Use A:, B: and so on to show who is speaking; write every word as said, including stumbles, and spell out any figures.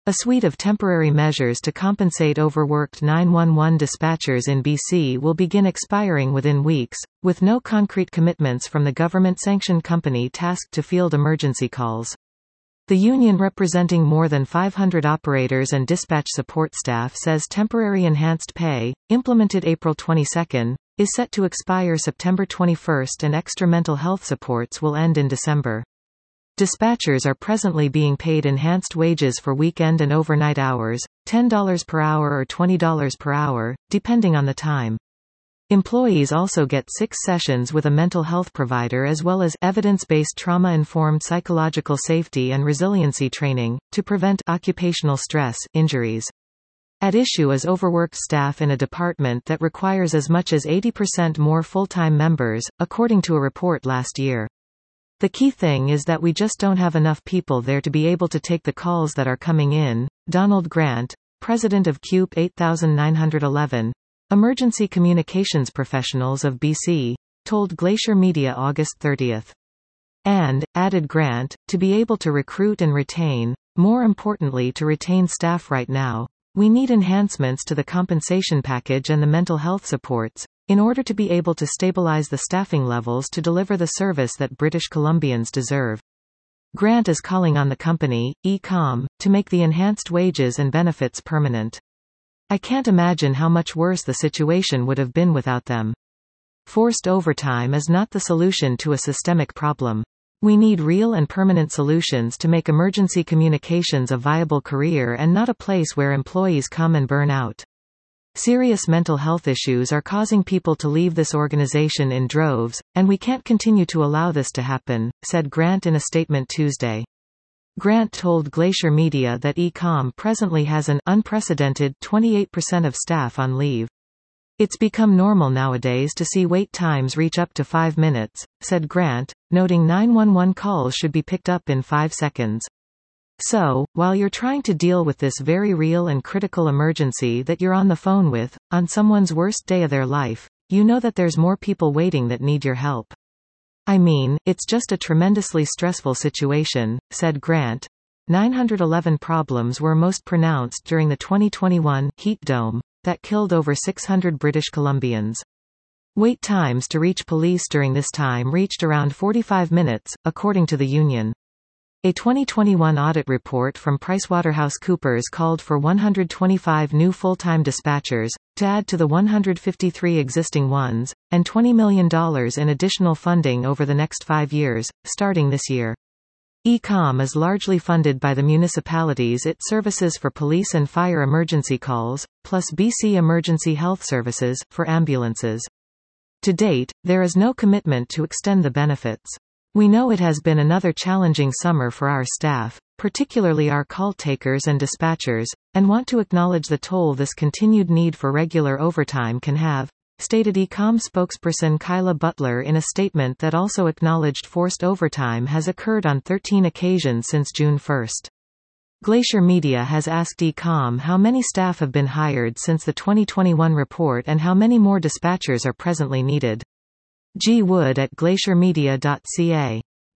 A: A suite of temporary measures to compensate overworked nine one one dispatchers in B C will begin expiring within weeks, with no concrete commitments from the government-sanctioned company tasked to field emergency calls. The union representing more than five hundred operators and dispatch support staff says temporary enhanced pay, implemented April twenty-second, is set to expire September twenty-first and extra mental health supports will end in December. Dispatchers are presently being paid enhanced wages for weekend and overnight hours, ten dollars per hour or twenty dollars per hour, depending on the time. Employees also get six sessions with a mental health provider as well as evidence-based trauma-informed psychological safety and resiliency training, to prevent occupational stress injuries. At issue is overworked staff in a department that requires as much as eighty percent more full-time members, according to a report last year. The key thing is that we just don't have enough people there to be able to take the calls that are coming in, Donald Grant, president of C U P eight nine one one, Emergency Communications Professionals of B C, told Glacier Media August thirtieth. And, added Grant, to be able to recruit and retain, more importantly to retain staff right now, we need enhancements to the compensation package and the mental health supports, in order to be able to stabilize the staffing levels to deliver the service that British Columbians deserve. Grant is calling on the company, E C O M, to make the enhanced wages and benefits permanent. I can't imagine how much worse the situation would have been without them. Forced overtime is not the solution to a systemic problem. We need real and permanent solutions to make emergency communications a viable career and not a place where employees come and burn out. Serious mental health issues are causing people to leave this organization in droves, and we can't continue to allow this to happen, said Grant in a statement Tuesday. Grant told Glacier Media that E C O M presently has an unprecedented twenty-eight percent of staff on leave. It's become normal nowadays to see wait times reach up to five minutes, said Grant, noting nine one one calls should be picked up in five seconds. So, while you're trying to deal with this very real and critical emergency that you're on the phone with, on someone's worst day of their life, you know that there's more people waiting that need your help. I mean, it's just a tremendously stressful situation, said Grant. nine one one problems were most pronounced during the twenty twenty-one heat dome that killed over six hundred British Columbians. Wait times to reach police during this time reached around forty-five minutes, according to the union. A twenty twenty-one audit report from PricewaterhouseCoopers called for one hundred twenty-five new full-time dispatchers, to add to the one hundred fifty-three existing ones, and twenty million dollars in additional funding over the next five years, starting this year. E C O M is largely funded by the municipalities it services for police and fire emergency calls, plus B C Emergency Health Services, for ambulances. To date, there is no commitment to extend the benefits. We know it has been another challenging summer for our staff, particularly our call takers and dispatchers, and want to acknowledge the toll this continued need for regular overtime can have, stated E C O M spokesperson Kyla Butler in a statement that also acknowledged forced overtime has occurred on thirteen occasions since June first. Glacier Media has asked E C O M how many staff have been hired since the twenty twenty-one report and how many more dispatchers are presently needed. G. Wood at glacier media dot c a